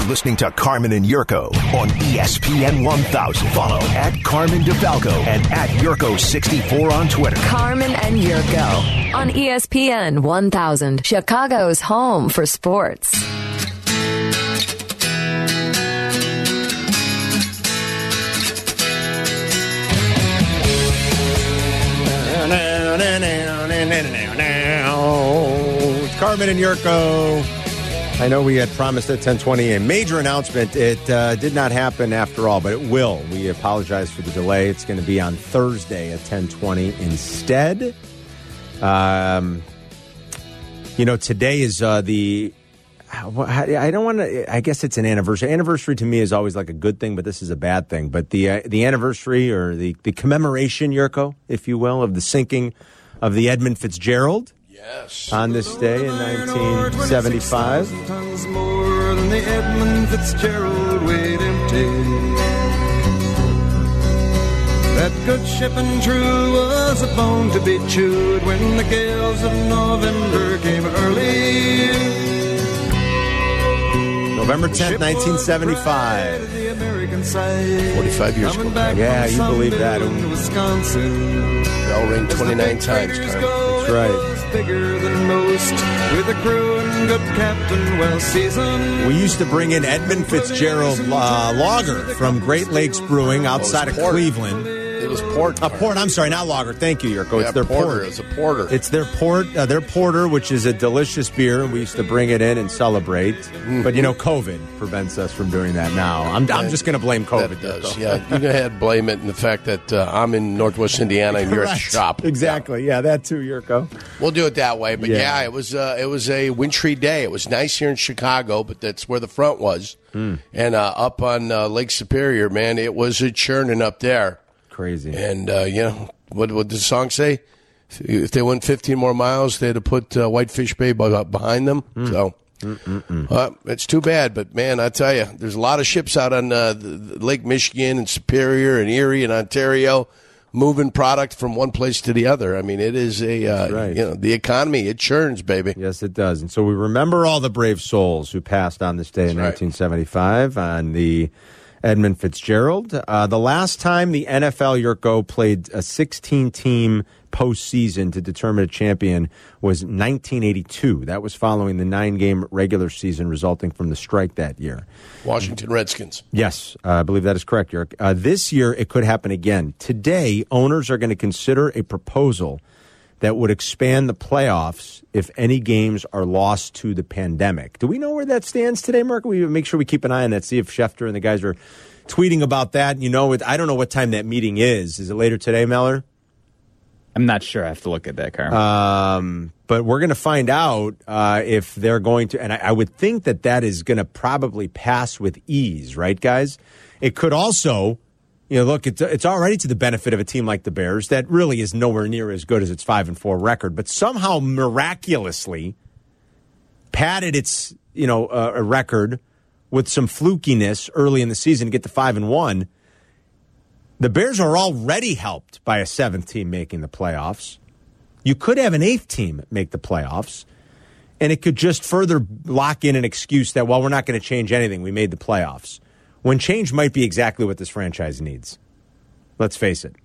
You're listening to Carmen and Yurko on ESPN 1000. Follow at Carmen DeFalco and at Yurko64 on Twitter. Carmen and Yurko on ESPN 1000, Chicago's home for sports. Carmen and Yurko. I know we had promised at 10:20 a major announcement. It did not happen after all, but it will. We apologize for the delay. It's going to be on Thursday at 10:20 instead. Today is the... I don't want to... I guess it's an anniversary. Anniversary to me is always like a good thing, but this is a bad thing. But the anniversary or the commemoration, Yurko, if you will, of the sinking of the Edmund Fitzgerald. Yes. On this day in 1975. Tons more than the Edmund Fitzgerald weighed empty. That good ship and true was a bone to be chewed when the gales of November came early. November 10th, 1975. 45 years ago. Yeah, you believe that. Wisconsin. Bell ring 29 times, That's right. Bigger than most, with a crew and good captain well seasoned. We used to bring in Edmund Fitzgerald lager from Great Lakes Brewing outside of Cleveland. It was port. Port. I'm sorry, not lager. Thank you, Yurko. Yeah, it's their porter. It's a porter. It's their their porter, which is a delicious beer, and we used to bring it in and celebrate. Mm-hmm. But COVID prevents us from doing that now. I'm just going to blame COVID. That does. Yeah, you can ahead blame it in the fact that I'm in Northwest Indiana and you're at the shop. Exactly. Yeah, that too, Yurko. We'll do it that way. But yeah, it was a wintry day. It was nice here in Chicago, but that's where the front was. And up on Lake Superior, man, it was a churning up there. Crazy. And, what did the song say? If they went 15 more miles, they had to put Whitefish Bay behind them. So it's too bad. But, man, I tell you, there's a lot of ships out on Lake Michigan and Superior and Erie and Ontario moving product from one place to the other. I mean, it is the economy, it churns, baby. Yes, it does. And so we remember all the brave souls who passed on this day in 1975 on the Edmund Fitzgerald. The last time the NFL, Yurko, played a 16-team postseason to determine a champion was 1982. That was following the 9-game regular season resulting from the strike that year. Washington Redskins. Yes, I believe that is correct, Yurko. This year, it could happen again. Today, owners are going to consider a proposal that would expand the playoffs if any games are lost to the pandemic. Do we know where that stands today, Mark? We make sure we keep an eye on that, see if Schefter and the guys are tweeting about that. I don't know what time that meeting is. Is it later today, Meller? I'm not sure. I have to look at that, Carmen. But we're going to find out if they're going to, and I would think that is going to probably pass with ease, right, guys? It could also... look, it's already to the benefit of a team like the Bears that really is nowhere near as good as its 5-4 record, but somehow miraculously padded its a record with some flukiness early in the season to get to 5-1. The Bears are already helped by a 7th team making the playoffs. You could have an 8th team make the playoffs, and it could just further lock in an excuse that, we're not going to change anything. We made the playoffs. When change might be exactly what this franchise needs. Let's face it.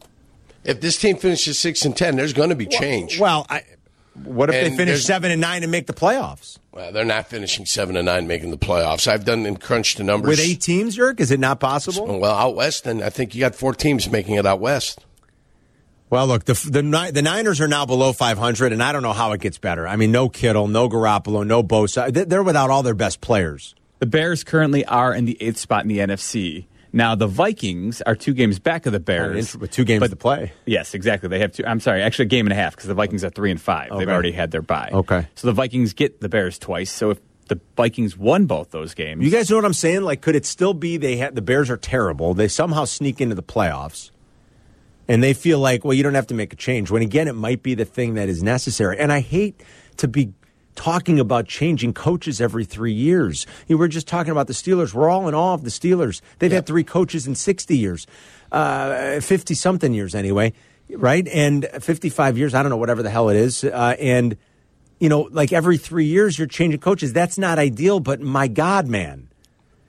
If this team finishes 6-10, there's going to be change. What if they finish 7-9 and make the playoffs? Well, they're not finishing 7-9 making the playoffs. I've done and crunched the numbers. With 8 teams, Yerk? Is it not possible? Well, out west, then I think you got 4 teams making it out west. Well, look, the Niners are now below 500, and I don't know how it gets better. I mean, no Kittle, no Garoppolo, no Bosa. They're without all their best players. The Bears currently are in the 8th spot in the NFC. Now, the Vikings are 2 games back of the Bears. With 2 games to play. Yes, exactly. They have 2. I'm sorry, actually a game and a half because the Vikings are 3-5. Okay. They've already had their bye. Okay. So the Vikings get the Bears twice. So if the Vikings won both those games. You guys know what I'm saying? Like, could it still be the Bears are terrible? They somehow sneak into the playoffs. And they feel like, you don't have to make a change. When, again, it might be the thing that is necessary. And I hate to be talking about changing coaches every 3 years. You were just talking about the Steelers. We're all in awe of the Steelers. They've had 3 coaches in 60 years, 50-something years anyway, right? And 55 years, I don't know, whatever the hell it is. Like every 3 years you're changing coaches. That's not ideal, but my God, man.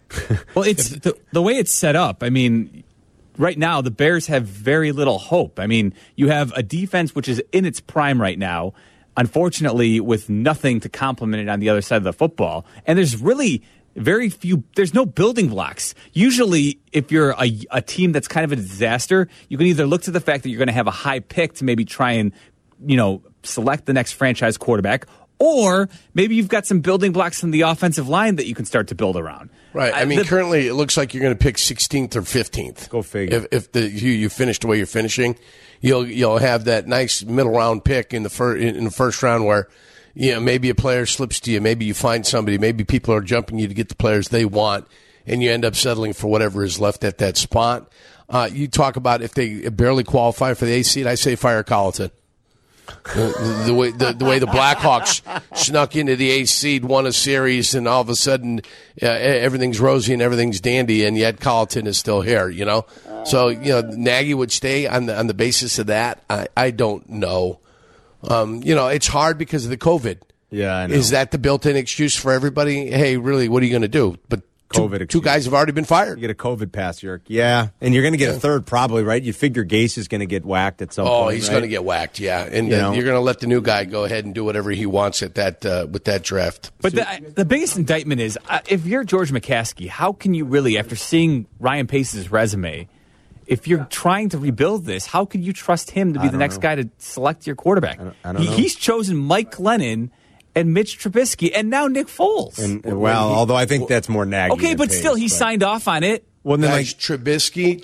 Well, it's the way it's set up. I mean, right now, the Bears have very little hope. I mean, you have a defense which is in its prime right now, unfortunately, with nothing to complement it on the other side of the football. And there's really very few, there's no building blocks. Usually, if you're a team that's kind of a disaster, you can either look to the fact that you're going to have a high pick to maybe try and, select the next franchise quarterback, or maybe you've got some building blocks from the offensive line that you can start to build around. Right. I mean, currently it looks like you're going to pick 16th or 15th. Go figure. If you finish the way you're finishing, you'll have that nice middle round pick in the first round where maybe a player slips to you, maybe you find somebody, maybe people are jumping you to get the players they want, and you end up settling for whatever is left at that spot. You talk about if they barely qualify for the 8th seed, I say fire Colleton. The way the Blackhawks snuck into the 8th seed, won a series, and all of a sudden everything's rosy and everything's dandy, and yet Colleton is still here. So Nagy would stay on the basis of that. I don't know. It's hard because of the COVID. Yeah, I know. Is that the built-in excuse for everybody? Hey, really, what are you going to do? But two guys have already been fired. You get a COVID pass, Yerk. Yeah, and you're going to get a third probably, right? You figure Gase is going to get whacked at some point. Oh, he's going to get whacked, yeah. And you're going to let the new guy go ahead and do whatever he wants at that with that draft. But the biggest indictment is, if you're George McCaskey, how can you really, after seeing Ryan Pace's resume, if you're trying to rebuild this, how can you trust him to be the next guy to select your quarterback? I don't know. He's chosen Mike Glennon and Mitch Trubisky, and now Nick Foles. Although I think that's more Nagy. Okay, but still, he signed off on it. Well, then, guys, Trubisky,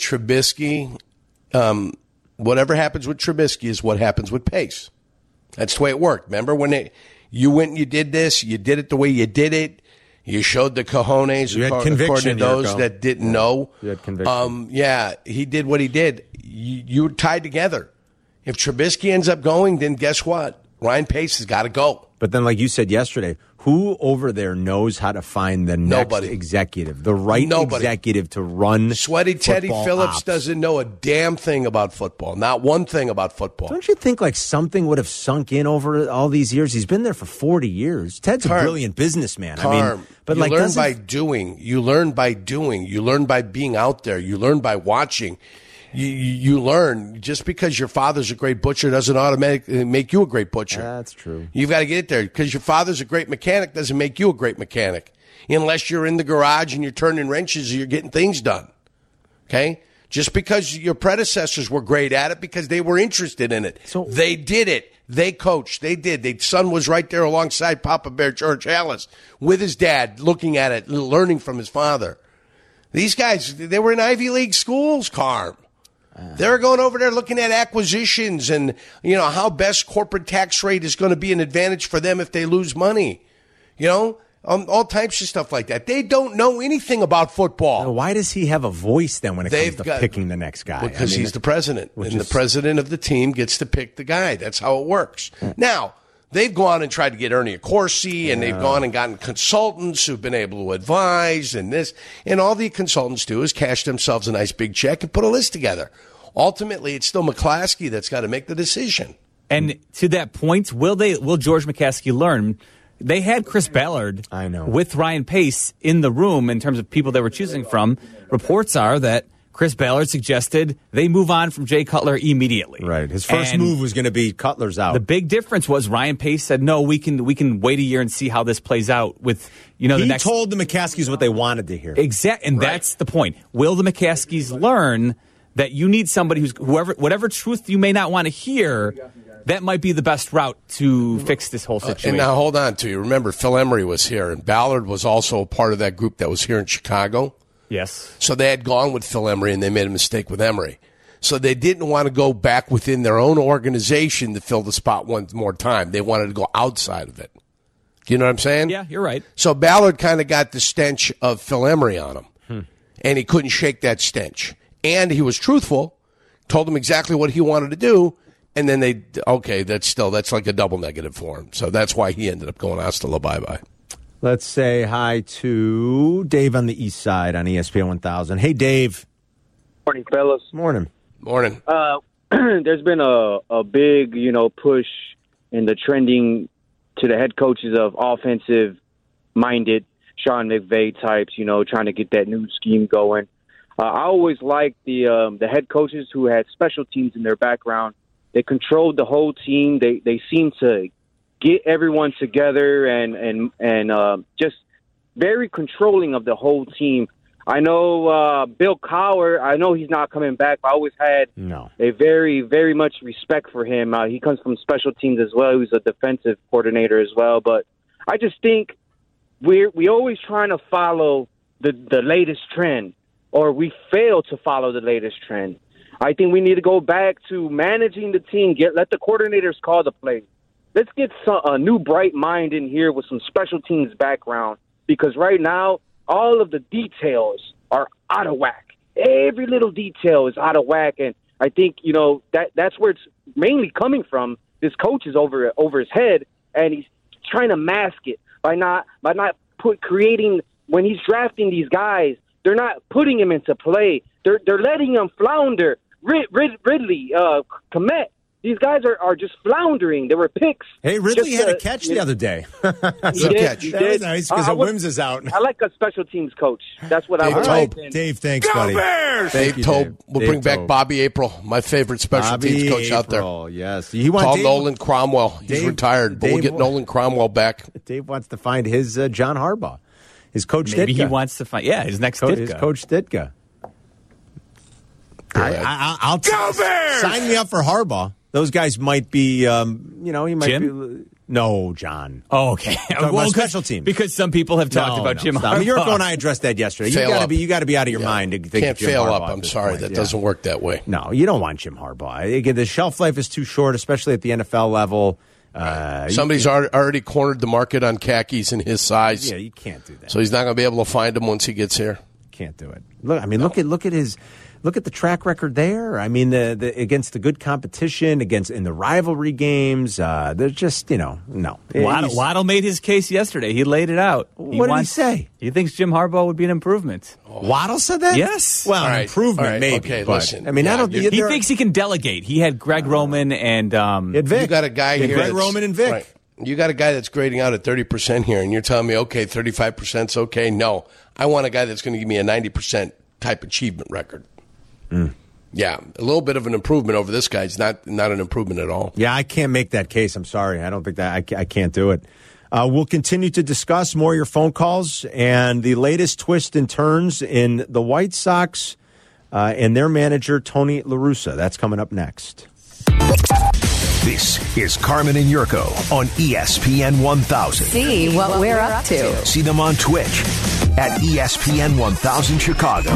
whatever happens with Trubisky is what happens with Pace. That's the way it worked. Remember when you went and you did this, you did it the way you did it, you showed the cojones, you had conviction, according to those that didn't know. You had conviction. He did what he did. You were tied together. If Trubisky ends up going, then guess what? Ryan Pace has got to go. But then, like you said yesterday, who over there knows how to find the next executive, the right executive to run? Sweaty Teddy Phillips ops. Doesn't know a damn thing about football. Not one thing about football. Don't you think like something would have sunk in over all these years? He's been there for 40 years. Ted's a brilliant businessman. But you learn by doing. You learn by doing. You learn by being out there. You learn by watching. You learn. Just because your father's a great butcher doesn't automatically make you a great butcher. That's true. You've got to get it there. Because your father's a great mechanic doesn't make you a great mechanic. Unless you're in the garage and you're turning wrenches or you're getting things done. Okay? Just because your predecessors were great at it because they were interested in it. So they did it. They coached. They did. Their son was right there alongside Papa Bear George Halas with his dad, looking at it, learning from his father. These guys, they were in Ivy League schools, Carm. They're going over there looking at acquisitions and, how best corporate tax rate is going to be an advantage for them if they lose money. All types of stuff like that. They don't know anything about football. Why does he have a voice then when it comes to picking the next guy? Because he's the president. And the president of the team gets to pick the guy. That's how it works. Now, they've gone and tried to get Ernie Accorsi, and they've gone and gotten consultants who've been able to advise and this. And all the consultants do is cash themselves a nice big check and put a list together. Ultimately, it's still McClaskey that's got to make the decision. And to that point, will George McCaskey learn? They had Chris Ballard with Ryan Pace in the room in terms of people they were choosing from. Reports are that Chris Ballard suggested they move on from Jay Cutler immediately. Right. His first move was going to be Cutler's out. The big difference was Ryan Pace said, no, we can wait a year and see how this plays out with, the next. He told the McCaskies what they wanted to hear. Exactly. And that's the point. Will the McCaskies learn that you need somebody whatever truth you may not want to hear, that might be the best route to fix this whole situation. And now hold on to you. Remember, Phil Emery was here, and Ballard was also a part of that group that was here in Chicago. Yes. So they had gone with Phil Emery, and they made a mistake with Emery. So they didn't want to go back within their own organization to fill the spot one more time. They wanted to go outside of it. You know what I'm saying? Yeah, you're right. So Ballard kind of got the stench of Phil Emery on him, and he couldn't shake that stench. And he was truthful, told them exactly what he wanted to do, and then that's like a double negative for him. So that's why he ended up going hasta la bye-bye. Let's say hi to Dave on the east side on ESPN 1000. Hey, Dave. Morning, fellas. Morning. Morning. There's been a big, push in the trending to the head coaches of offensive-minded Sean McVay types, trying to get that new scheme going. I always liked the head coaches who had special teams in their background. They controlled the whole team. They seemed to get everyone together and just very controlling of the whole team. I know Bill Cowher, I know he's not coming back, but I always had a very, very much respect for him. He comes from special teams as well. He's a defensive coordinator as well. But I just think we always trying to follow the latest trend, or we fail to follow the latest trend. I think we need to go back to managing the team. Let the coordinators call the plays. Let's get a new bright mind in here with some special teams background, because right now, all of the details are out of whack. Every little detail is out of whack, and I think that's where it's mainly coming from. This coach is over his head, and he's trying to mask it by not creating. When he's drafting these guys, they're not putting him into play. They're letting him flounder. Ridley, Komet. These guys are just floundering. They were picks. Hey, Ridley had a catch the other day. He did. That was nice because Wims is out. I like a special teams coach. That's what I would like. Dave, thanks, buddy. Dave Tobe. We'll bring back Bobby April, my favorite special teams coach out there. Yes. Call Nolan Cromwell. He's retired, but we'll get Nolan Cromwell back. Dave wants to find his John Harbaugh, his coach Ditka. Maybe he wants to find, his next Ditka. His coach Ditka. I'll Go Bears! Sign me up for Harbaugh. Those guys might be, he might Jim? be. No, John. Oh, okay. Well, special teams. Because some people have talked about Jim Harbaugh. Yurko and I addressed that yesterday. You got to be out of your mind to think Can't Jim fail Harbaugh up. I'm sorry. point. That doesn't work that way. No, you don't want Jim Harbaugh. Again, the shelf life is too short, especially at the NFL level. Somebody's already cornered the market on khakis in his size. Yeah, you can't do that. So he's not going to be able to find them once he gets here. Can't do it. Look at the track record there. I mean, the against the good competition, in the rivalry games. They're just, no. Waddle made his case yesterday. He laid it out. What did he say? He thinks Jim Harbaugh would be an improvement. Waddle said that? Yes. Well, an improvement, maybe. Okay, but, listen. I mean, I don't. He thinks he can delegate. He had Greg Roman and Vic. You got a guy here. Greg Roman and Vic. Right. You got a guy that's grading out at 30% here, and you're telling me, okay, 35% is okay. No, I want a guy that's going to give me a 90% type achievement record. Yeah, a little bit of an improvement over this guy. It's not an improvement at all. Yeah, I can't make that case. I'm sorry. I don't think that I can't do it. We'll continue to discuss more of your phone calls and the latest twists and turns in the White Sox and their manager, Tony La Russa. That's coming up next. This is Carmen and Yurko on ESPN 1000. See what we're up to. See them on Twitch at ESPN 1000 Chicago.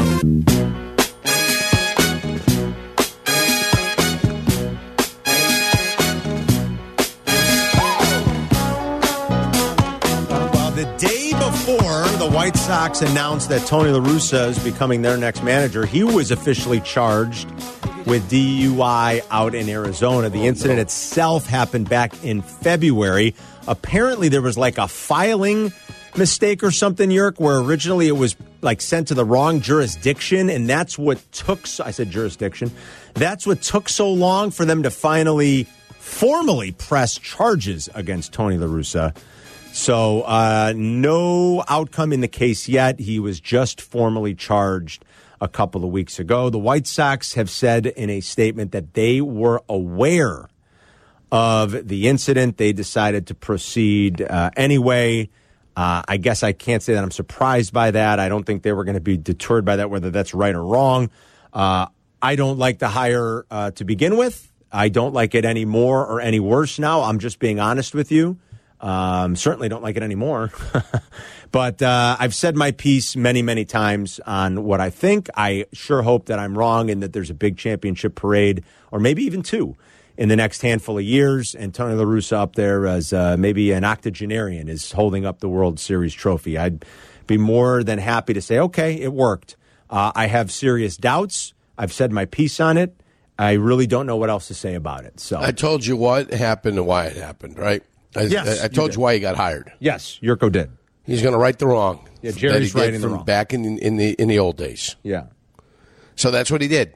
The day before the White Sox announced that Tony La Russa is becoming their next manager, he was officially charged with DUI out in Arizona. The incident itself happened back in February. Apparently, there was like a filing mistake or something, Yerk, where originally it was like sent to the wrong jurisdiction, and that's what took. I said jurisdiction. That's what took so long for them to finally formally press charges against Tony La Russa. So no outcome in the case yet. He was just formally charged a couple of weeks ago. The White Sox have said in a statement that they were aware of the incident. They decided to proceed anyway. I guess I can't say that I'm surprised by that. I don't think they were going to be deterred by that, whether that's right or wrong. I don't like the hire to begin with. I don't like it any more or any worse now. I'm just being honest with you. Certainly don't like it anymore. But I've said my piece many, many times on what I think. I sure hope that I'm wrong and that there's a big championship parade, or maybe even two, in the next handful of years. And Tony La Russa up there as maybe an octogenarian is holding up the World Series trophy. I'd be more than happy to say, okay, it worked. I have serious doubts. I've said my piece on it. I really don't know what else to say about it. So I told you what happened and why it happened, right? Yes, I told you why he got hired. Yes, Yurko did. He's going to right the wrong. Yeah, Jerry's that he righting did the from wrong. back in the old days. Yeah. So that's what he did.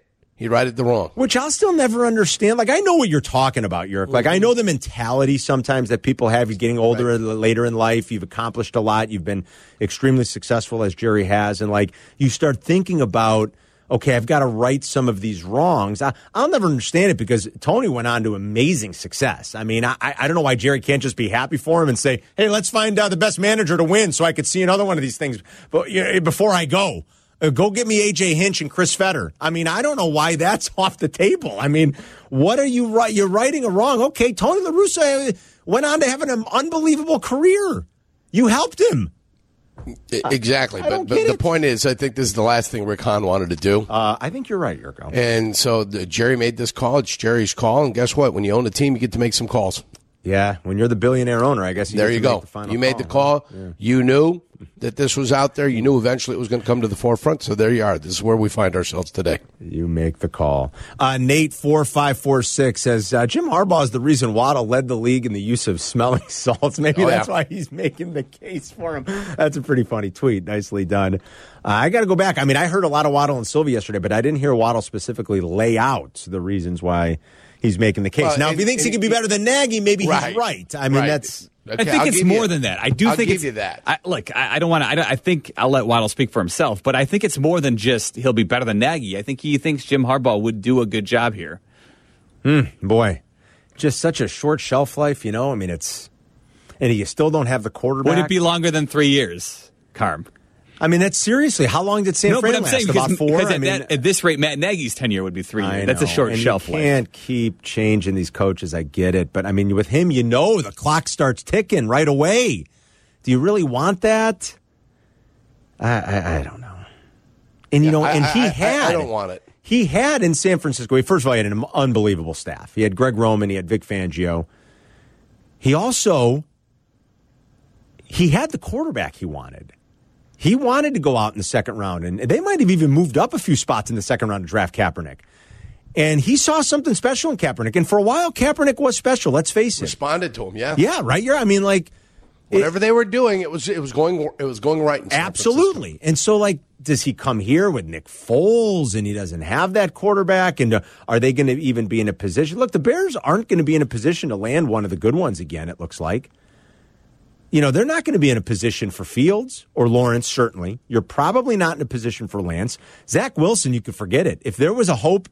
He righted the wrong. Which I'll still never understand. Like, I know what you're talking about, Yerk. Like, I know the mentality sometimes that people have. You're getting older and later in life. You've accomplished a lot. You've been extremely successful, as Jerry has. And, like, you start thinking about, okay, I've got to right some of these wrongs. I'll never understand it because Tony went on to amazing success. I mean, I don't know why Jerry can't just be happy for him and say, hey, let's find the best manager to win so I could see another one of these things before I go. Go get me A.J. Hinch and Chris Fetter. I mean, I don't know why that's off the table. I mean, what are you right? You're righting a wrong. Okay, Tony La Russa went on to have an unbelievable career. You helped him. Exactly. But the point is, I think this is the last thing Rick Hahn wanted to do. I think you're right, Yurko. And so Jerry made this call. It's Jerry's call. And guess what? When you own a team, you get to make some calls. Yeah, when you're the billionaire owner, I guess there you go. You made the call. Yeah. You knew that this was out there. You knew eventually it was going to come to the forefront. So there you are. This is where we find ourselves today. You make the call. Nate4546 says, Jim Harbaugh is the reason Waddle led the league in the use of smelling salts. Maybe that's why he's making the case for him. That's a pretty funny tweet. Nicely done. I got to go back. I mean, I heard a lot of Waddle and Sylvie yesterday, but I didn't hear Waddle specifically lay out the reasons why he's making the case. Now, if he thinks he can be better than Nagy, maybe he's right. I mean, that's... Okay, I think it's more than that. I do think give you that. I don't want to. I think I'll let Waddle speak for himself, but I think it's more than just he'll be better than Nagy. I think he thinks Jim Harbaugh would do a good job here. Boy, just such a short shelf life, you know. I mean, and you still don't have the quarterback. Would it be longer than 3 years, Carm? I mean, that's seriously, how long did San Fran last? About 4? At this rate, Matt Nagy's tenure would be 3 years. That's a short shelf life. You can't keep changing these coaches. I get it. But, I mean, with him, the clock starts ticking right away. Do you really want that? I don't know. And, I don't want it. He had in San Francisco, first of all, he had an unbelievable staff. He had Greg Roman. He had Vic Fangio. He had the quarterback he wanted. He wanted to go out in the second round, and they might have even moved up a few spots in the second round to draft Kaepernick. And he saw something special in Kaepernick. And for a while, Kaepernick was special, let's face it. Responded to him, yeah. Yeah, right. Whatever they were doing, it was going right in San absolutely. Francisco. And so, does he come here with Nick Foles, and he doesn't have that quarterback? And are they going to even be in a position? Look, the Bears aren't going to be in a position to land one of the good ones again, it looks like. They're not going to be in a position for Fields or Lawrence, certainly. You're probably not in a position for Lance. Zach Wilson, you could forget it. If there was a hope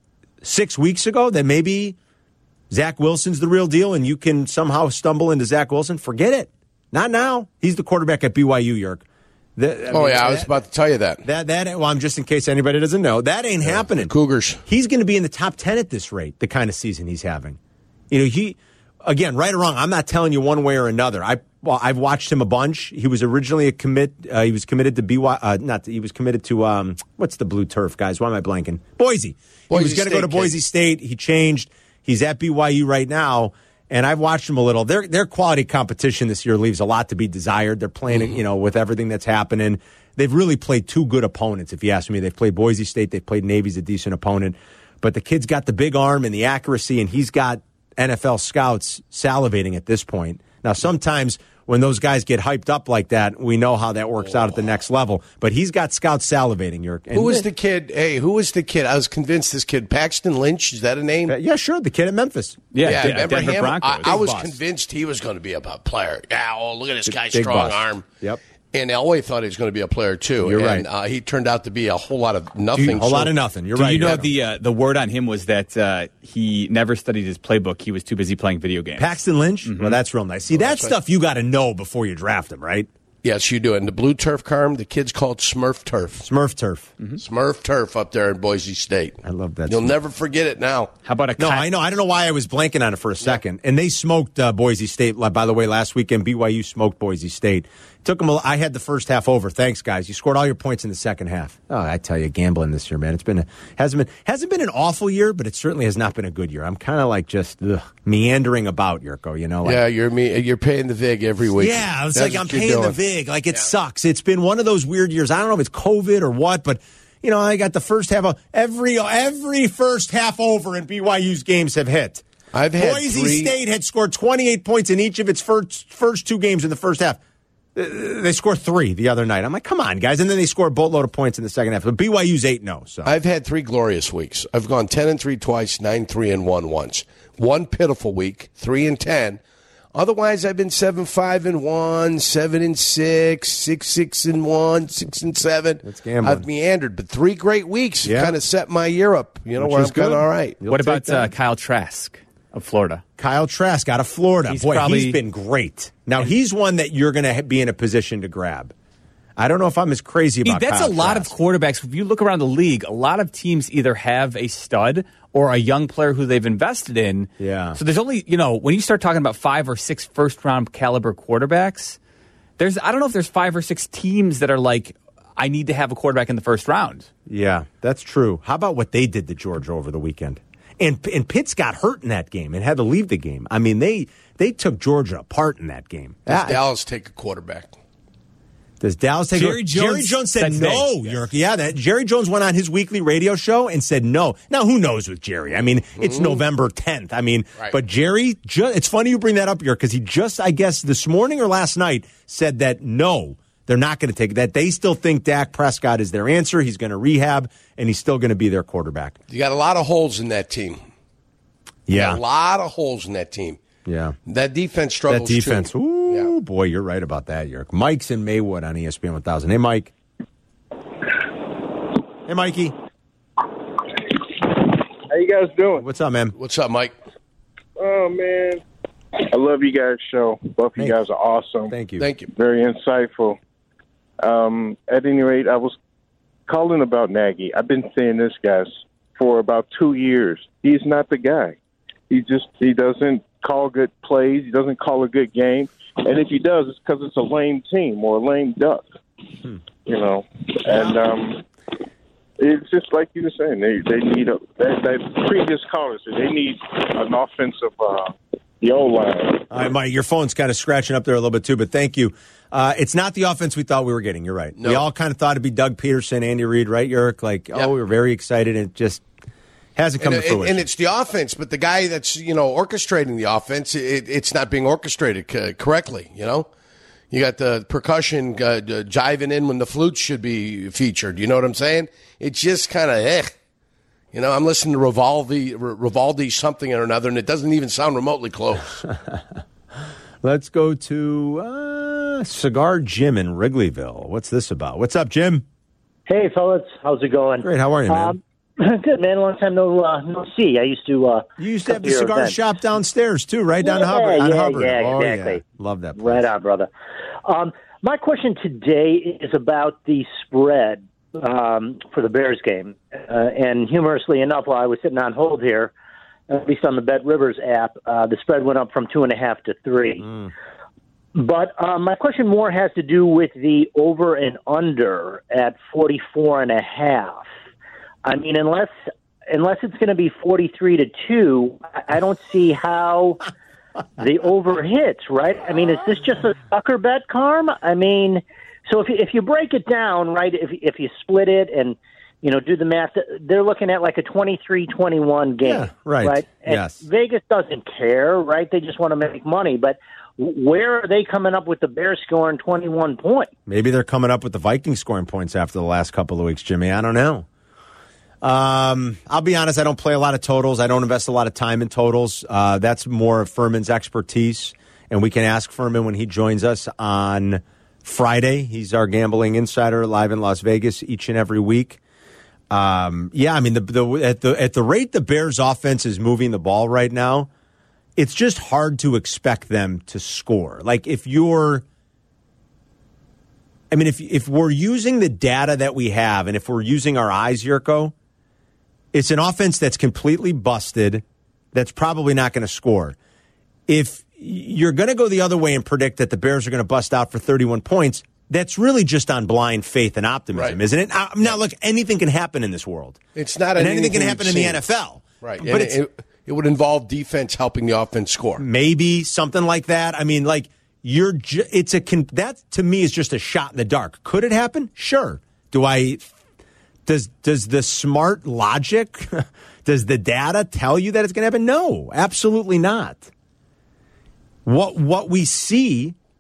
6 weeks ago that maybe Zach Wilson's the real deal and you can somehow stumble into Zach Wilson, forget it. Not now. He's the quarterback at BYU, Yerk. I was about to tell you that. I'm just in case anybody doesn't know, that ain't happening. Cougars. He's going to be in the top 10 at this rate, the kind of season he's having. Again, right or wrong, I'm not telling you one way or another. I've watched him a bunch. He was originally a commit. He was committed to he was committed to what's the blue turf, guys? Why am I blanking? Boise. He was going to go to Boise State. He changed. He's at BYU right now, and I've watched him a little. Their quality competition this year leaves a lot to be desired. They're playing, with everything that's happening. They've really played two good opponents, if you ask me. They've played Boise State. They've played Navy's a decent opponent, but the kid's got the big arm and the accuracy, and he's got NFL scouts salivating at this point. Now, sometimes when those guys get hyped up like that, we know how that works out at the next level. But he's got scouts salivating, Yerk. Who was the kid? Hey, who was the kid? I was convinced this kid, Paxton Lynch, is that a name? Yeah, sure, the kid at Memphis. Yeah, remember Denver him? Broncos. I was convinced he was going to be a player. Yeah, look at this guy's strong arm. Yep. And Elway thought he was going to be a player, too. You're right. He turned out to be a whole lot of nothing. A lot of nothing. You're right. You know the word on him was that he never studied his playbook. He was too busy playing video games. Paxton Lynch? Mm-hmm. Well, that's real nice. See, that's stuff you got to know before you draft him, right? Yes, you do. And the blue turf, Carm, the kids call it Smurf turf. Smurf turf. Mm-hmm. Smurf turf up there in Boise State. I love that. You'll never forget it now. How about No, I know. I don't know why I was blanking on it for a second. Yeah. And they smoked Boise State. By the way, last weekend, BYU smoked Boise State. Took them. I had the first half over. Thanks, guys. You scored all your points in the second half. Oh, I tell you, gambling this year, man. Hasn't been an awful year, but it certainly has not been a good year. I'm kind of just meandering about, Yurko. You're paying the VIG every week. Yeah, it's like I'm paying the VIG. It sucks. It's been one of those weird years. I don't know if it's COVID or what, but I got the first half of every first half over in BYU's games have hit. Boise State had scored 28 points in each of its first two games in the first half. They scored 3 the other night. I'm like, come on, guys. And then they scored a boatload of points in the second half. But BYU's 8-0. So I've had 3 glorious weeks. I've gone 10-3 twice, 9-3-1 once. One pitiful week, 3-10. Otherwise, I've been 7-5-1, 7-6, 6-6-1, 6-7. That's gambling. I've meandered, but 3 great weeks kind of set my year up. You know, Which where is I'm kind good. of all right. You'll What take about that. Kyle Trask of Florida? Kyle Trask out of Florida. He's He's been great. Now, he's one that you're going to be in a position to grab. I don't know if I'm as crazy about That's Kyle a lot Trask. of quarterbacks. If you look around the league, a lot of teams either have a stud or a young player who they've invested in. Yeah. So there's only, when you start talking about 5 or 6 first-round caliber quarterbacks, I don't know if there's 5 or 6 teams that are like, I need to have a quarterback in the first round. Yeah, that's true. How about what they did to Georgia over the weekend? And Pitts got hurt in that game and had to leave the game. I mean, they took Georgia apart in that game. Does Dallas take a quarterback? Does Dallas take Jerry Jones said that's no, big. Yerk. Yeah, that Jerry Jones went on his weekly radio show and said no. Now, who knows with Jerry? I mean, it's November 10th. I mean, but Jerry, it's funny you bring that up, Yerk, because he just, I guess, this morning or last night said that no, they're not going to take that. They still think Dak Prescott is their answer. He's going to rehab, and he's still going to be their quarterback. You got a lot of holes in that team. Yeah. A lot of holes in that team. Yeah. That defense struggles That defense. too. Ooh, boy, you're right about that, Yerk. Mike's in Maywood on ESPN 1000. Hey, Mike. Hey, Mikey. How you guys doing? What's up, man? What's up, Mike? Oh, man. I love you guys' show. Both of you guys are awesome. Thank you. Thank you. Very insightful. At any rate, I was calling about Nagy. I've been saying this, guys, for about 2 years. He's not the guy. He doesn't call good plays. He doesn't call a good game. And if he does, it's because it's a lame team or a lame duck. You know, and it's just like you were saying. They need that previous caller said they need an offensive the O-line. All right, Mike, your phone's kind of scratching up there a little bit too, but thank you. It's not the offense we thought we were getting. You're right. No. We all kind of thought it'd be Doug Peterson, Andy Reid, right, Yerk? Like, we were very excited, and it just hasn't come to fruition. And it's the offense, but the guy that's orchestrating the offense, it's not being orchestrated correctly. You got the percussion jiving in when the flutes should be featured. You know what I'm saying? It's just kind of I'm listening to Rivaldi something or another, and it doesn't even sound remotely close. Let's go to Cigar Jim in Wrigleyville. What's this about? What's up, Jim? Hey, fellas. How's it going? Great. How are you, man? Good, man. Long time no see. I used to. You used to have the cigar shop downstairs, too, right down Hubbard. Yeah, exactly. Yeah. Love that place. Right on, brother. My question today is about the spread for the Bears game. And humorously enough, while I was sitting on hold here, at least on the Bet Rivers app, the spread went up from 2.5 to 3. But my question more has to do with the over and under at 44.5. I mean, unless it's going to be 43-2, I don't see how the over hits, right? I mean, is this just a sucker bet, Carm? I mean, so if you break it down, right, if you split it and, do the math, they're looking at like a 23-21 game. Yeah, right. And yes. Vegas doesn't care, right? They just want to make money. But where are they coming up with the Bears scoring 21 points? Maybe they're coming up with the Vikings scoring points after the last couple of weeks, Jimmy. I don't know. I'll be honest, I don't play a lot of totals. I don't invest a lot of time in totals. That's more of Furman's expertise, and we can ask Furman when he joins us on Friday. He's our gambling insider live in Las Vegas each and every week. I mean, at the rate the Bears offense is moving the ball right now, it's just hard to expect them to score. Like if we're using the data that we have, and if we're using our eyes, Yurko, it's an offense that's completely busted, that's probably not going to score. If you're going to go the other way and predict that the Bears are going to bust out for 31 points, that's really just on blind faith and optimism, isn't it? Now, look, anything can happen in this world. It's not anything can happen in the NFL. Right. But it would involve defense helping the offense score. Maybe something like that. I mean, like, that to me is just a shot in the dark. Could it happen? Sure. Does the smart logic, does the data tell you that it's going to happen? No, absolutely not. What we see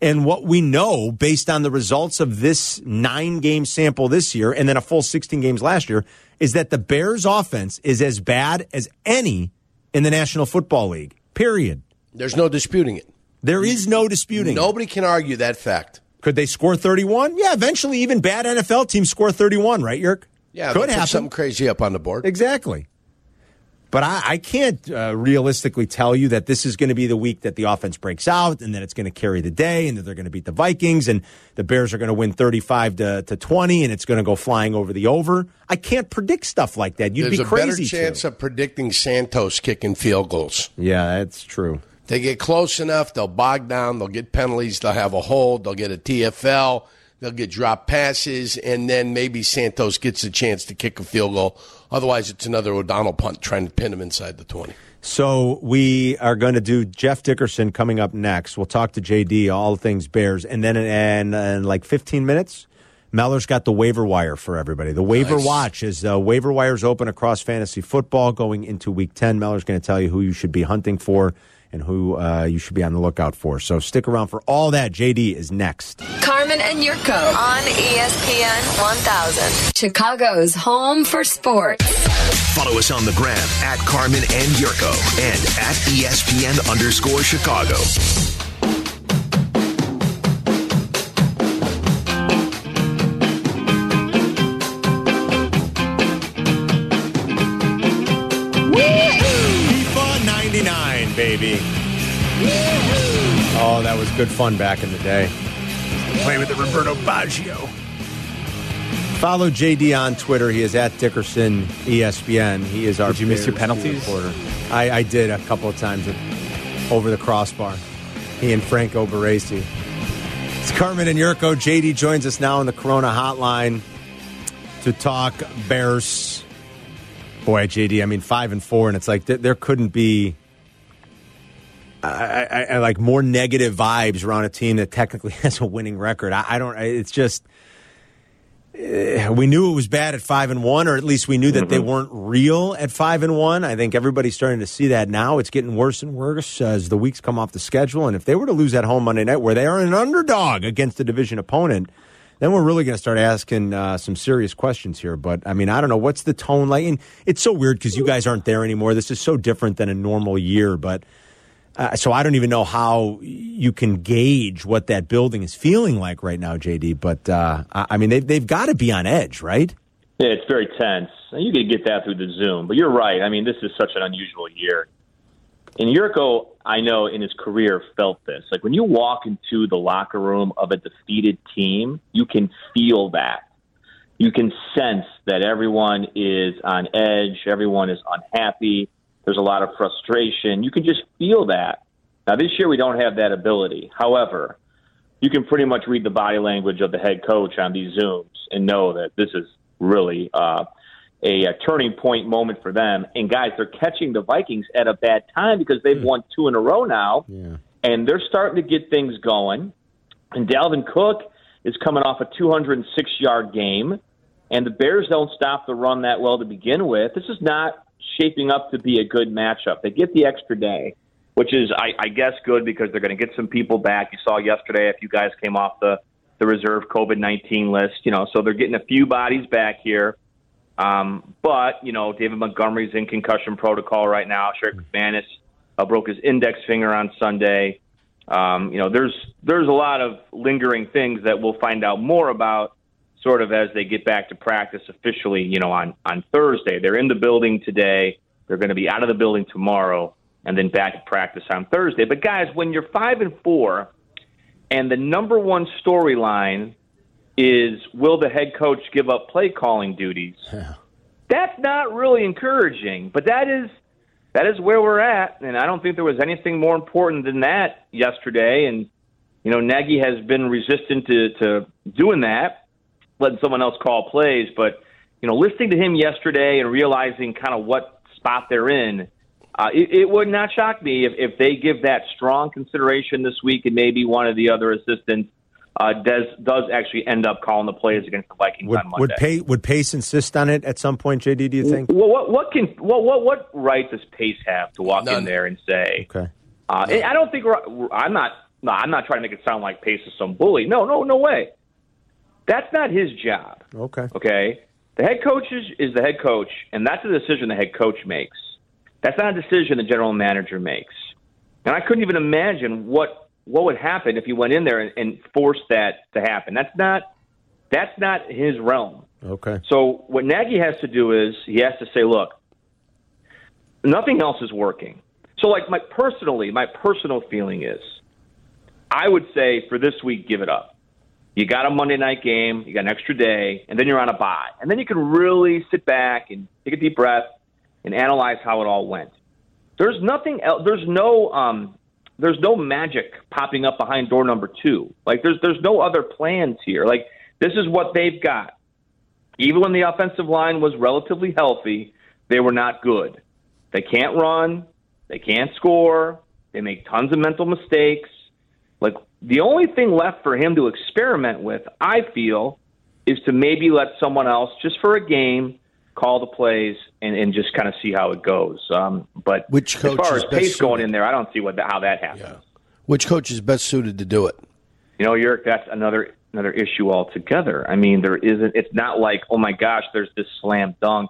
And what we know based on the results of this 9-game sample this year and then a full 16 games last year is that the Bears offense is as bad as any in the National Football League, period. There's no disputing it. There is no disputing Nobody can argue that fact. Could they score 31? Yeah, eventually even bad NFL teams score 31, right, Yerk? Yeah, could happen. Something crazy up on the board. Exactly. But I can't realistically tell you that this is going to be the week that the offense breaks out and that it's going to carry the day and that they're going to beat the Vikings and the Bears are going to win 35 to 20 and it's going to go flying over the over. I can't predict stuff like that. You'd be crazy. There's a better chance of predicting Santos kicking field goals. Yeah, that's true. They get close enough, they'll bog down, they'll get penalties, they'll have a hold, they'll get a TFL, they'll get drop passes, and then maybe Santos gets a chance to kick a field goal. Otherwise, it's another O'Donnell punt trying to pin him inside the 20. So we are going to do Jeff Dickerson coming up next. We'll talk to JD, all things Bears. And then in like 15 minutes, Meller's got the waiver wire for everybody. The waiver watch is waiver wires open across fantasy football going into Week 10. Meller's going to tell you who you should be hunting for and who you should be on the lookout for. So stick around for all that. JD is next. Carmen and Yurko on ESPN 1000, Chicago's home for sports. Follow us on the gram at Carmen and Yurko and at ESPN_Chicago. FIFA 99, baby. Oh, that was good fun back in the day. Play with the Roberto Baggio. Follow JD on Twitter. He is at Dickerson ESPN. He is our. Did you miss your penalties? Reporter. I did a couple of times over the crossbar. He and Franco Baresi. It's Carmen and Yurko. JD joins us now on the Corona Hotline to talk Bears. Boy, JD, I mean 5-4, and it's like there couldn't be. I like more negative vibes around a team that technically has a winning record. I don't. It's just. We knew it was bad at 5-1, or at least we knew that they weren't real at 5-1. I think everybody's starting to see that now. It's getting worse and worse as the weeks come off the schedule. And if they were to lose at home Monday night, where they are an underdog against a division opponent, then we're really going to start asking some serious questions here. But, I mean, I don't know. What's the tone like? And it's so weird because you guys aren't there anymore. This is so different than a normal year. But so I don't even know how you can gauge what that building is feeling like right now, JD. But, I mean, they've got to be on edge, right? Yeah, it's very tense. You can get that through the Zoom. But you're right. I mean, this is such an unusual year. And Yurko, I know, in his career felt this. Like, when you walk into the locker room of a defeated team, you can feel that. You can sense that everyone is on edge. Everyone is unhappy. There's a lot of frustration. You can just feel that. Now, this year we don't have that ability. However, you can pretty much read the body language of the head coach on these Zooms and know that this is really a turning point moment for them. And, guys, they're catching the Vikings at a bad time because they've won 2 in a row now, and they're starting to get things going. And Dalvin Cook is coming off a 206-yard game, and the Bears don't stop the run that well to begin with. This is not shaping up to be a good matchup. They get the extra day, which is, I guess, good because they're going to get some people back. You saw yesterday a few guys came off the reserve COVID-19 list, so they're getting a few bodies back here. But, David Montgomery's in concussion protocol right now. Sherrick McManus broke his index finger on Sunday. There's a lot of lingering things that we'll find out more about sort of as they get back to practice officially, on Thursday. They're in the building today. They're going to be out of the building tomorrow and then back at practice on Thursday. But, guys, when you're 5-4 and the number one storyline is will the head coach give up play calling duties, that's not really encouraging. But that is where we're at, and I don't think there was anything more important than that yesterday. And, Nagy has been resistant to doing that, letting someone else call plays. But, listening to him yesterday and realizing kind of what spot they're in, it would not shock me if they give that strong consideration this week and maybe one of the other assistants does actually end up calling the plays against the Vikings on Monday. Would Pace insist on it at some point, JD, do you think? Well, what right does Pace have to walk in there and say, okay. I don't think I'm not No, I'm not trying to make it sound like Pace is some bully. No way. That's not his job. Okay? The head coach is the head coach, and that's a decision the head coach makes. That's not a decision the general manager makes. And I couldn't even imagine what would happen if he went in there and forced that to happen. That's not his realm. Okay. So what Nagy has to do is he has to say, look, nothing else is working. So like my personal feeling is I would say for this week, give it up. You got a Monday night game, you got an extra day, and then you're on a bye. And then you can really sit back and take a deep breath and analyze how it all went. There's nothing else. There's no magic popping up behind door number 2. Like there's no other plans here. Like this is what they've got. Even when the offensive line was relatively healthy, they were not good. They can't run. They can't score. They make tons of mental mistakes. Like the only thing left for him to experiment with, I feel, is to maybe let someone else, just for a game, call the plays and just kind of see how it goes. But which coach as far is as Pace best going suited? in there, I don't see how that happens. Yeah. Which coach is best suited to do it? You know, Yerk, that's another issue altogether. I mean, it's not like, oh my gosh, there's this slam dunk,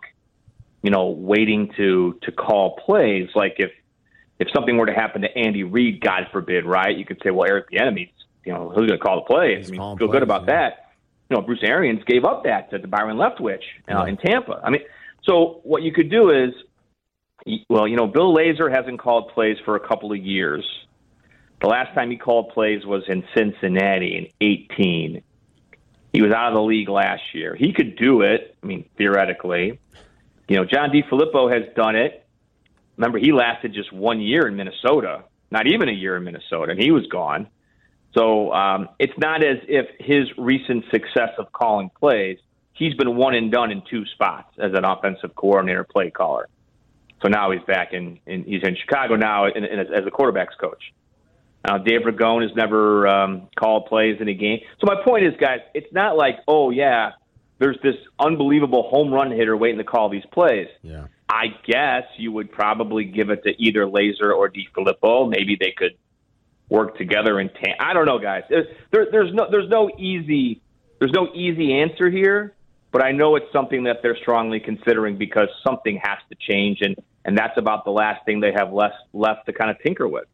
waiting to call plays. Like if something were to happen to Andy Reid, God forbid, right? You could say, well, Eric Bieniemy, who's going to call the plays? Feel good about that. Bruce Arians gave up that to Byron Leftwich in Tampa. I mean, so what you could do is, Bill Lazor hasn't called plays for a couple of years. The last time he called plays was in Cincinnati in 2018. He was out of the league last year. He could do it, theoretically. John DeFilippo has done it. Remember, he lasted just 1 year in Minnesota, not even a year in Minnesota, and he was gone. So it's not as if his recent success of calling plays, he's been one and done in 2 spots as an offensive coordinator, play caller. So now he's back he's in Chicago now as a quarterback's coach. Dave Ragone has never called plays in a game. So my point is, guys, it's not like, oh, yeah, there's this unbelievable home run hitter waiting to call these plays. Yeah. I guess you would probably give it to either Lazor or DeFilippo. Maybe they could work together in I don't know, guys. There's no easy answer here, but I know it's something that they're strongly considering because something has to change, and that's about the last thing they have left to kind of tinker with.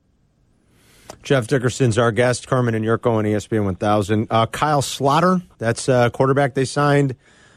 Jeff Dickerson's our guest, Carmen and Yurko on ESPN 1000. Kyle Slaughter, that's a quarterback they signed.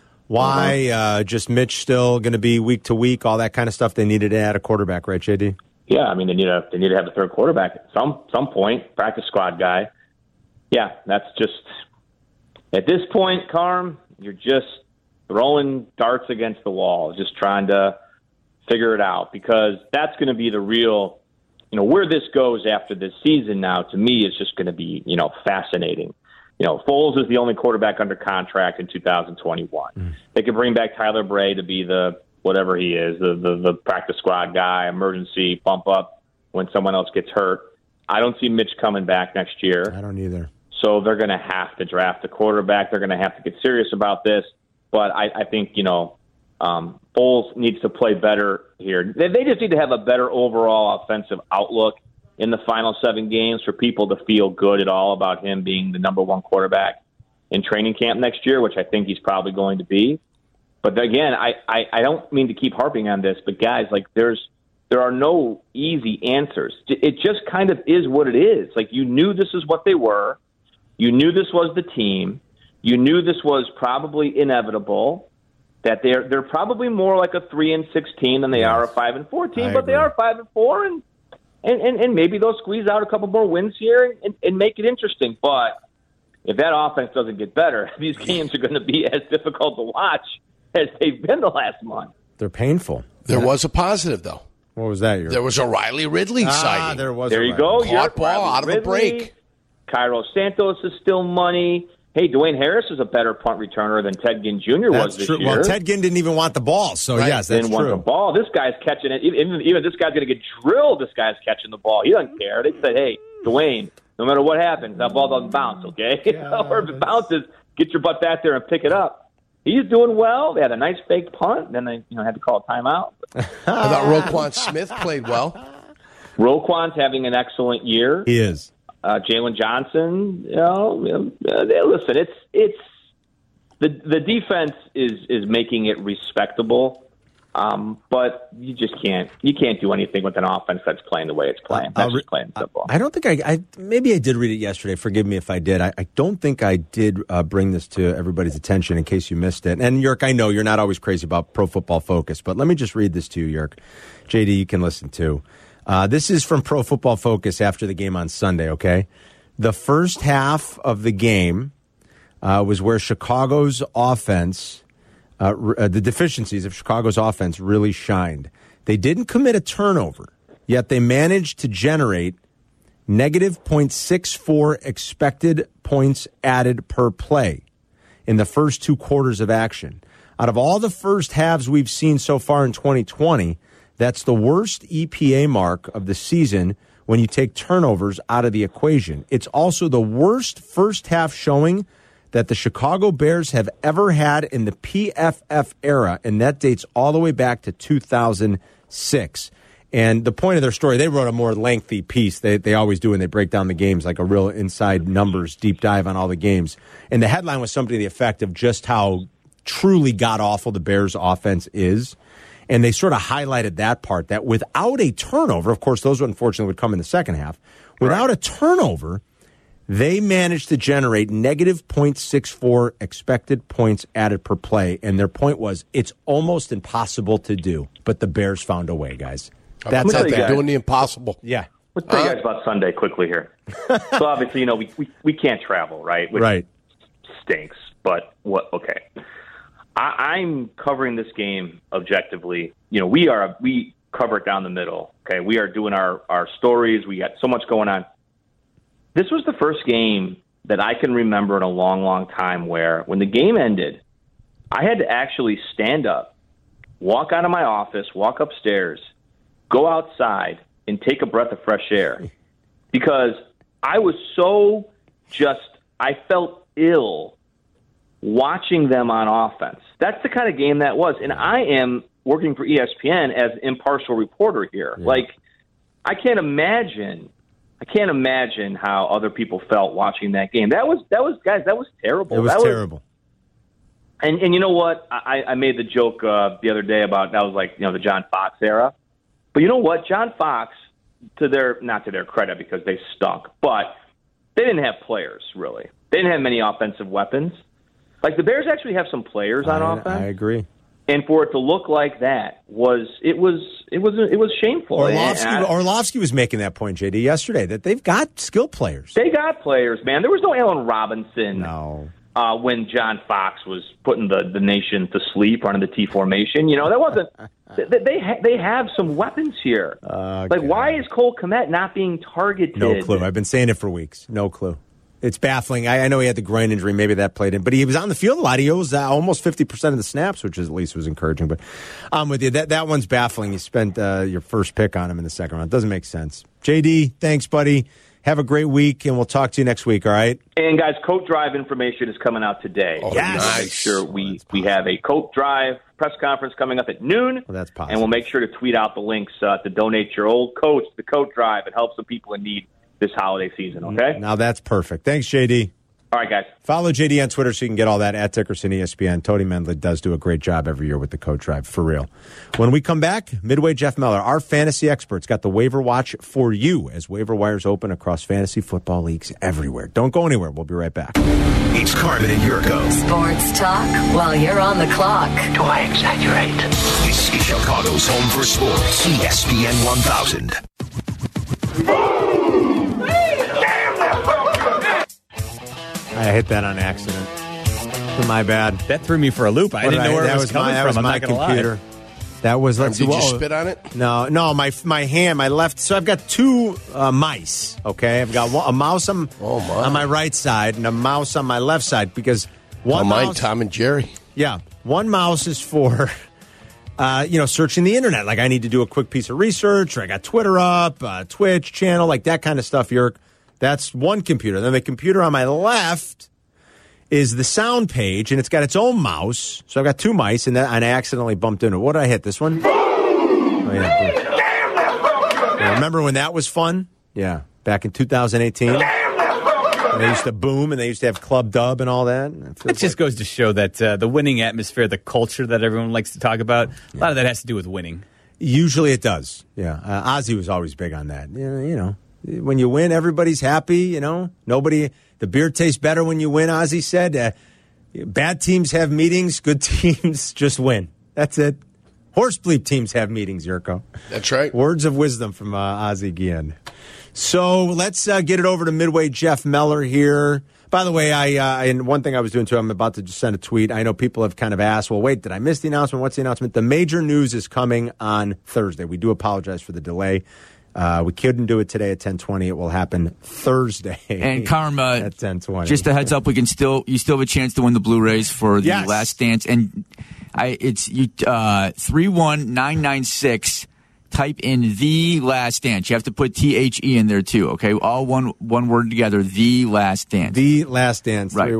Why? Just Mitch still going to be week to week, all that kind of stuff. They needed to add a quarterback, right, JD? Yeah, they need to have a third quarterback at some point, practice squad guy. Yeah, that's just at this point, Carm, you're just throwing darts against the wall, just trying to figure it out because that's going to be the real. Where this goes after this season now, to me, is just going to be, fascinating. Foles is the only quarterback under contract in 2021. They could bring back Tyler Bray to be the whatever he is, the practice squad guy, emergency bump up when someone else gets hurt. I don't see Mitch coming back next year. I don't either. So they're going to have to draft a quarterback. They're going to have to get serious about this. But I think, Foles needs to play better here. They just need to have a better overall offensive outlook in the final 7 games for people to feel good at all about him being the number 1 quarterback in training camp next year, which I think he's probably going to be. But again, I don't mean to keep harping on this, but guys, there are no easy answers. It just kind of is what it is. Like you knew this is what they were. You knew this was the team. You knew this was probably inevitable. That they're probably more like a 3-6 team than they are a 5-4 team, but they are 5-4, and maybe they'll squeeze out a couple more wins here and make it interesting. But if that offense doesn't get better, these games are going to be as difficult to watch as they've been the last month. They're painful. There was a positive though. What was that? There was a Riley Ridley sighting. There you go. Caught ball out of a break. Cairo Santos is still money. Hey, Dwayne Harris is a better punt returner than Ted Ginn Jr. was this year. Well, Ted Ginn didn't even want the ball, so yes, that's didn't want the ball. This guy's catching it. Even this guy's going to get drilled. This guy's catching the ball. He doesn't care. They said, hey, Dwayne, no matter what happens, that ball doesn't bounce, okay? Or if it bounces, get your butt back there and pick it up. He's doing well. They had a nice fake punt. Then they had to call a timeout. I thought Roquan Smith played well. Roquan's having an excellent year. He is. Jalen Johnson. Listen, it's the defense is making it respectable. But you just can't do anything with an offense that's playing the way it's playing. That's just plain simple. I don't think maybe I did read it yesterday. Forgive me if I did. I don't think I did bring this to everybody's attention in case you missed it. And Yerk, I know you're not always crazy about Pro Football Focus, but let me just read this to you, Yerk. JD, you can listen too. This is from Pro Football Focus after the game on Sunday, okay? The first half of the game was where Chicago's offense... the deficiencies of Chicago's offense really shined. They didn't commit a turnover, yet they managed to generate negative 0.64 expected points added per play in the first 2 quarters of action. Out of all the first halves we've seen so far in 2020, that's the worst EPA mark of the season when you take turnovers out of the equation. It's also the worst first half showing that the Chicago Bears have ever had in the PFF era, and that dates all the way back to 2006. And the point of their story, they wrote a more lengthy piece. They always do, and they break down the games like a real inside numbers deep dive on all the games. And the headline was something to the effect of just how truly god-awful the Bears' offense is. And they sort of highlighted that part, that without a turnover, of course, those unfortunately would come in the second half, without a turnover, they managed to generate negative 0.64 expected points added per play, and their point was it's almost impossible to do, but the Bears found a way, guys. That's how they're doing the impossible. Yeah. Let's tell you guys about Sunday quickly here. So obviously, we can't travel, right? Which stinks, but what? Okay. I'm covering this game objectively. We cover it down the middle. Okay, we are doing our stories. We got so much going on. This was the first game that I can remember in a long, long time where when the game ended, I had to actually stand up, walk out of my office, walk upstairs, go outside, and take a breath of fresh air. Because I was I felt ill watching them on offense. That's the kind of game that was. And I am working for ESPN as an impartial reporter here. Yeah. Like, I can't imagine how other people felt watching that game. That was terrible. It was terrible. And you know what? I made the joke the other day about that was like, the John Fox era. But you know what? John Fox, not to their credit because they stunk, but they didn't have players, really. They didn't have many offensive weapons. Like, the Bears actually have some players on offense. I agree. And for it to look like that was shameful. Orlovsky was making that point, JD, yesterday, that they've got skill players. They got players, man. There was no Allen Robinson. No. When John Fox was putting the nation to sleep running the T formation, that wasn't. They have some weapons here. Why is Cole Kmet not being targeted? No clue. I've been saying it for weeks. No clue. It's baffling. I know he had the groin injury. Maybe that played in. But he was on the field a lot. He owes almost 50% of the snaps, which at least was encouraging. But I'm with you. That one's baffling. You spent your first pick on him in the second round. Doesn't make sense. JD, thanks, buddy. Have a great week, and we'll talk to you next week, all right? And, guys, Coat Drive information is coming out today. Oh, yes. We'll make sure we have a Coat Drive press conference coming up at noon. Well, that's possible. And we'll make sure to tweet out the links to donate your old coats to Coat Drive. It helps the people in need this holiday season, okay? Now that's perfect. Thanks, JD. All right, guys. Follow JD on Twitter so you can get all that at Dickerson ESPN. Tony Mendley does do a great job every year with the Coat Drive, for real. When we come back, Midway Jeff Meller, our fantasy experts, got the waiver watch for you as waiver wires open across fantasy football leagues everywhere. Don't go anywhere. We'll be right back. It's Carmen and Yurko. Sports talk while you're on the clock. Do I exaggerate? This is Chicago's home for sports. ESPN 1000. I hit that on accident. My bad. That threw me for a loop. I didn't know where it was coming from. That was my computer. That was. Did you spit on it? No. My hand, my left. So I've got two mice. Okay, I've got a mouse on my right side and a mouse on my left side because one mouse. Mine, Tom and Jerry. Yeah, one mouse is for. Searching the internet. Like I need to do a quick piece of research, or I got Twitter up, Twitch channel, like that kind of stuff. That's one computer. Then the computer on my left is the sound page, and it's got its own mouse. So I've got two mice, and I accidentally bumped into it. What did I hit? This one? Oh, yeah. Remember when that was fun? Yeah. back in 2018. They used to boom, and they used to have Club Dub and all that. It just goes to show that the winning atmosphere, the culture that everyone likes to talk about, a lot of that has to do with winning. Usually it does, yeah. Ozzy was always big on that. You know, when you win, everybody's happy, you know. The beer tastes better when you win, Ozzy said. Bad teams have meetings, good teams just win. That's it. Horse bleep teams have meetings, Yurko. That's right. Words of wisdom from Ozzy Guillen. So let's get it over to Midway Jeff Meller here. By the way, and one thing I was doing too, I'm about to just send a tweet. I know people have kind of asked, well, wait, did I miss the announcement? What's the announcement? The major news is coming on Thursday. We do apologize for the delay. We couldn't do it today at 10:20. It will happen Thursday. And Karma, at 10:20. Just a heads up, you still have a chance to win the Blu-rays for the Last Dance. And it's 31996. Type in The Last Dance. You have to put THE in there too, okay? All one word together, The Last Dance. The Last Dance, right.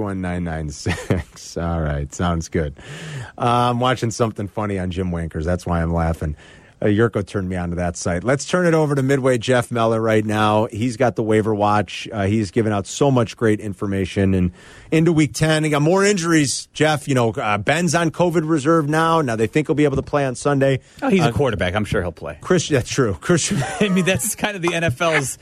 31996. All right, sounds good. I'm watching something funny on Jim Wankers. That's why I'm laughing. Yurko turned me onto that site. Let's turn it over to Midway Jeff Meller right now. He's got the waiver watch. He's given out so much great information. And into Week 10, he got more injuries. Jeff, Ben's on COVID reserve now. Now they think he'll be able to play on Sunday. Oh, he's a quarterback. I'm sure he'll play. That's true. Christian. I mean, that's kind of the NFL's,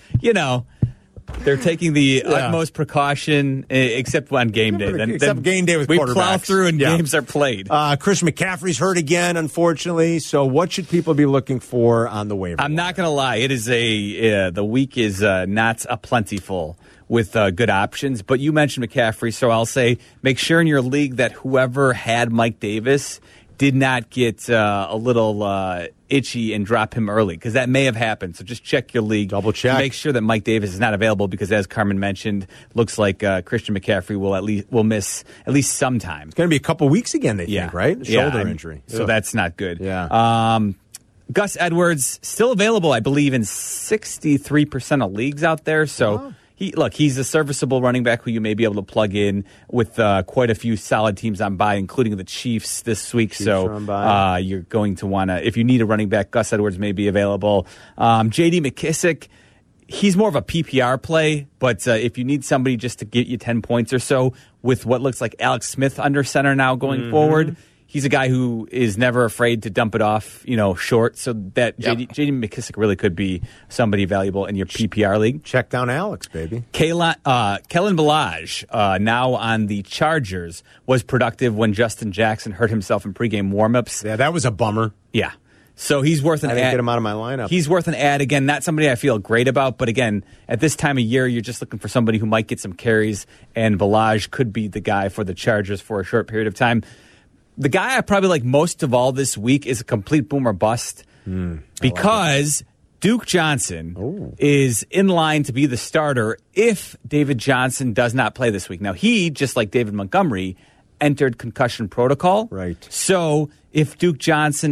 they're taking the utmost precaution, except on game day. Except game day with quarterbacks. We plow through and games are played. Christian McCaffrey's hurt again, unfortunately. So what should people be looking for on the waiver? I'm not going to lie. It is the week is not a plentiful with good options. But you mentioned McCaffrey, so I'll say make sure in your league that whoever had Mike Davis did not get a little itchy and drop him early, because that may have happened. So just check your league. Double check. Make sure that Mike Davis is not available, because as Carmen mentioned, looks like Christian McCaffrey will miss at least some time. It's going to be a couple weeks again, they think, right? Shoulder injury. So that's not good. Yeah. Gus Edwards, still available, I believe, in 63% of leagues out there. So he's a serviceable running back who you may be able to plug in with quite a few solid teams on bye, including the Chiefs this week. So you're going to want to, if you need a running back, Gus Edwards may be available. J.D. McKissick, he's more of a PPR play, but if you need somebody just to get you 10 points or so with what looks like Alex Smith under center now going forward, he's a guy who is never afraid to dump it off, short. So that J.D. McKissick really could be somebody valuable in your PPR league. Check down Alex, baby. Kellen Ballage, now on the Chargers, was productive when Justin Jackson hurt himself in pregame warmups. Yeah, that was a bummer. Yeah. So he's worth an ad. I didn't get him out of my lineup. He's worth an ad. Again, not somebody I feel great about, but again, at this time of year, you're just looking for somebody who might get some carries, and Ballage could be the guy for the Chargers for a short period of time. The guy I probably like most of all this week is a complete boom or bust, because Duke Johnson is in line to be the starter if David Johnson does not play this week. Now, he, just like David Montgomery, entered concussion protocol. Right. So if David Johnson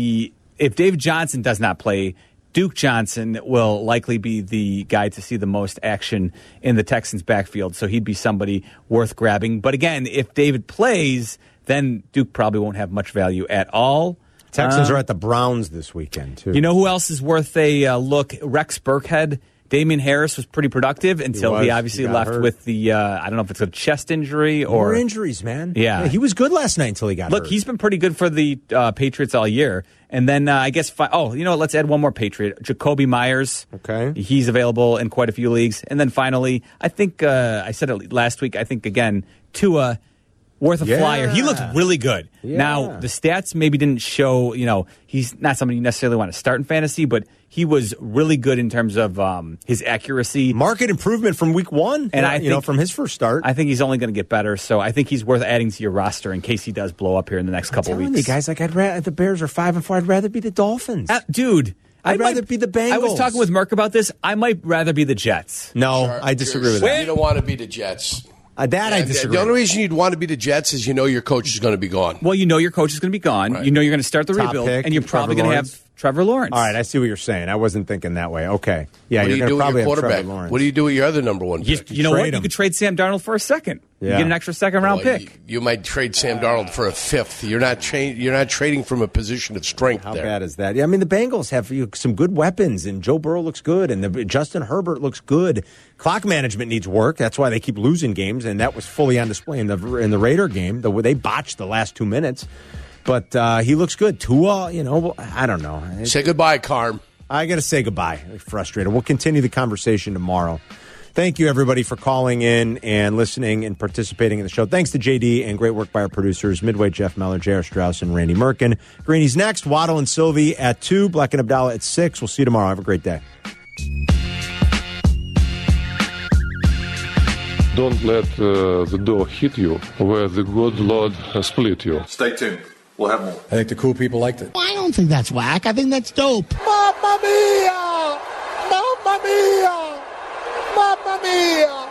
does not play, Duke Johnson will likely be the guy to see the most action in the Texans' backfield. So he'd be somebody worth grabbing. But again, if David plays, then Duke probably won't have much value at all. Texans are at the Browns this weekend, too. You know who else is worth a look? Rex Burkhead. Damian Harris was pretty productive until he obviously left with the, I don't know if it's a chest injury or... More injuries, man. Yeah. He was good last night until he got hurt. Look, he's been pretty good for the Patriots all year. And then I guess, let's add one more Patriot. Jacoby Myers. Okay. He's available in quite a few leagues. And then finally, I think, I said it last week, I think, again, Tua... worth a flyer. He looked really good. Yeah. Now, the stats maybe didn't show, he's not somebody you necessarily want to start in fantasy, but he was really good in terms of his accuracy. Market improvement from week one, and I think, from his first start. I think he's only going to get better, so I think he's worth adding to your roster in case he does blow up here in the next couple weeks. You guys, the Bears are 5-4. I'd rather be the Dolphins. Dude. I'd rather be the Bengals. I was talking with Merck about this. I might rather be the Jets. No, I disagree with that. You don't want to be the Jets. I disagree. The only reason you'd want to be the Jets is your coach is going to be gone. Well, your coach is going to be gone. Right. You're going to start the Top rebuild, pick, and you're probably going to have Trevor Lawrence. All right, I see what you're saying. I wasn't thinking that way. Okay. Yeah, What do you're you do going to with probably your have Trevor quarterback? Lawrence. What do you do with your other number one pick? You know what? trade You him. could trade Sam Darnold for a second. Yeah. You get an extra second-round Well, pick. You might trade Sam Darnold for a fifth. You're not trading from a position of strength How there. bad is that? Yeah, I mean, the Bengals have some good weapons, and Joe Burrow looks good, and Justin Herbert looks good. Clock management needs work. That's why they keep losing games, and that was fully on display in the Raider game. They botched the last 2 minutes, but he looks good. Tua, I don't know. Say goodbye, Carm. I got to say goodbye. I'm frustrated. We'll continue the conversation tomorrow. Thank you, everybody, for calling in and listening and participating in the show. Thanks to JD and great work by our producers, Midway, Jeff Meller, J.R. Strauss, and Randy Merkin. Greeny's next, Waddle and Sylvie at 2, Black and Abdallah at 6. We'll see you tomorrow. Have a great day. Don't let the door hit you where the good Lord split you. Stay tuned. We'll have more. I think the cool people liked it. I don't think that's whack. I think that's dope. Mamma mia! Mamma mia! Mamma mia!